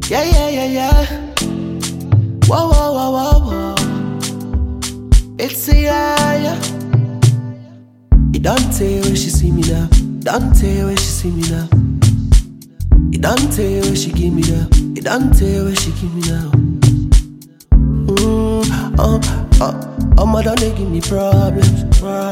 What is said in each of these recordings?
Yeah, yeah, yeah, yeah. Whoa, whoa, whoa, whoa, whoa. It's a yeah, yeah. It don't tell when she see me now. Don't tell when she see me now. It don't tell when she give me now. It don't tell when she give me now. Don't they give me problems.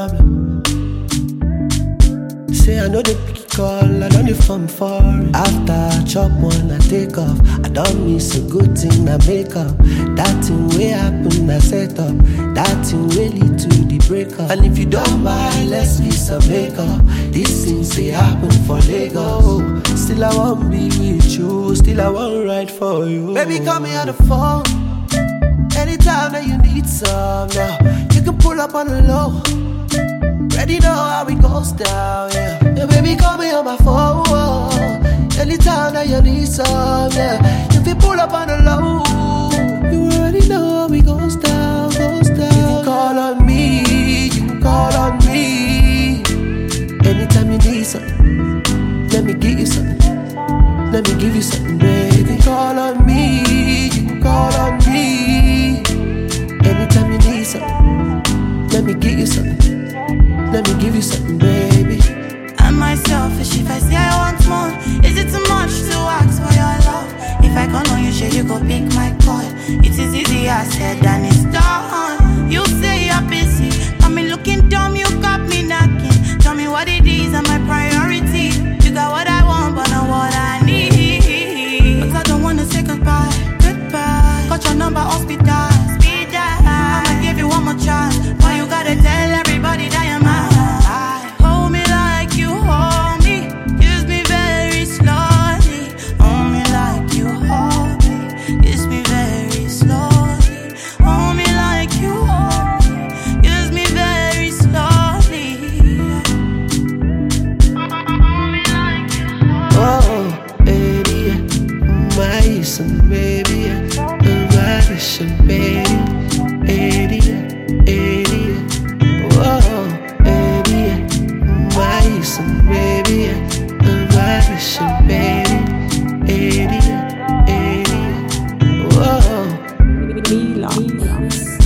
Say I know they pick it call, I don't need fun for it. After I chop one, I take off. I don't miss a good thing, I make up. That thing will happen, I set up. That thing will lead to the breakup. And if you don't mind, let's be some makeup. These things they happen for Lagos. Still I won't be with you, still I won't ride for you. Baby, call me on the phone anytime that you need some. Now you can pull up on the low. Ready know how it goes down, yeah. Yeah, baby, call me on my phone anytime that you need some, yeah. If you pull up on the low, you already know how it goes down, goes down. You can call on me, you can call on me anytime you need something. Let me give you something. Let me give you something, baby. You can call on me, you can call on me anytime you need something. Let me give you something. Let me give you something, baby. Am I selfish if I say I want more? Is it too much to ask for your love? If I call on you, sure you go pick my call. It is easier said than it's done. You say you're busy, got me looking dumb, you got me knocking. Tell me what it is and my priority. You got what I want, but not what I need. But I don't wanna say goodbye. Got your number, hospital, speed dial. I'ma give you one more chance. Why you gotta tell everybody that you're mine? Hold me like you hold me. Kiss me very slowly. Hold me like you hold me. Kiss me very slowly. Hold me like you hold me. Kiss me very slowly. Hold me like you hold me. Oh, baby, my son, baby, my son, baby, baby. Oh, baby, my son, baby, my son, baby, baby. Oh. Milan.